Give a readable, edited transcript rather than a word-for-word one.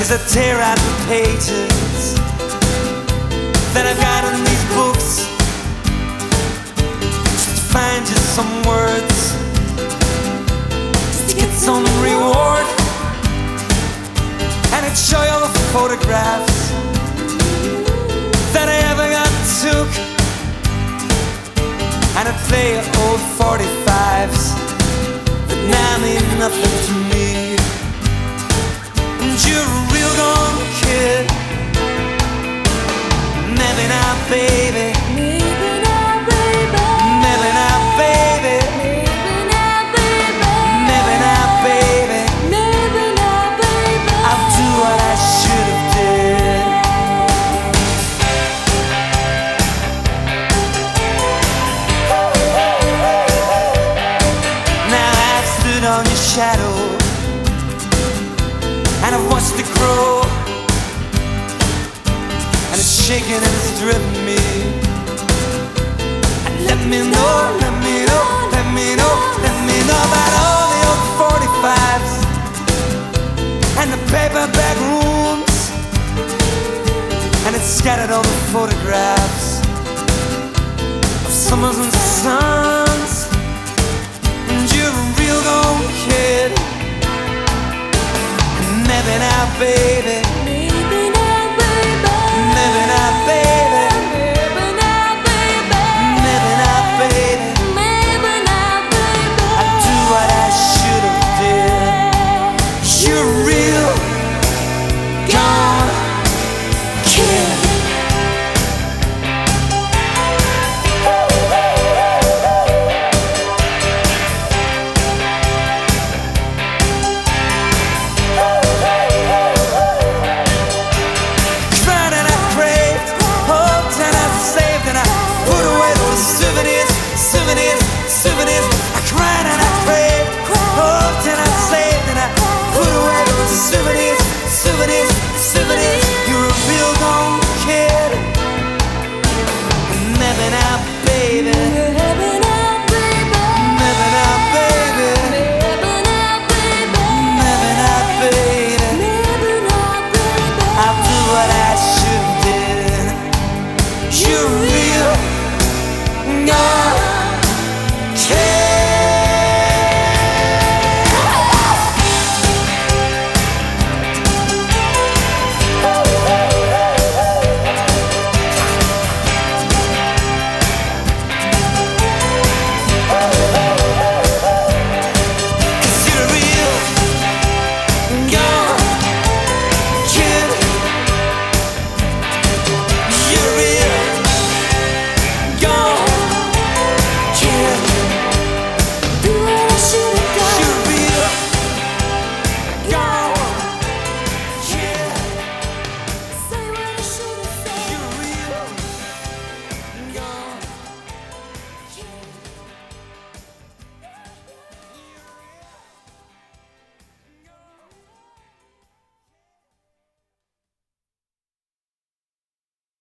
as I tear out the pages that I've got in these books, just to find just some words, just to get some reward. And I'd show you all the photographs that I ever got took, and I'd play old 45s that now mean nothing to me. And you're a real gone kid. Maybe not, baby. Maybe not, baby. Maybe not, baby. Maybe not, baby. Maybe not, baby. Maybe not, baby. I'll do what I should have did. Now I've stood on your shadow, and I've watched it grow, and it's shaking and it's driven me. And let me know, let me know, let me know, let me know about all the old 45s and the paperback rooms, and it's scattered all the photographs of summers and suns. And you're a real gone kid. Maybe now, baby.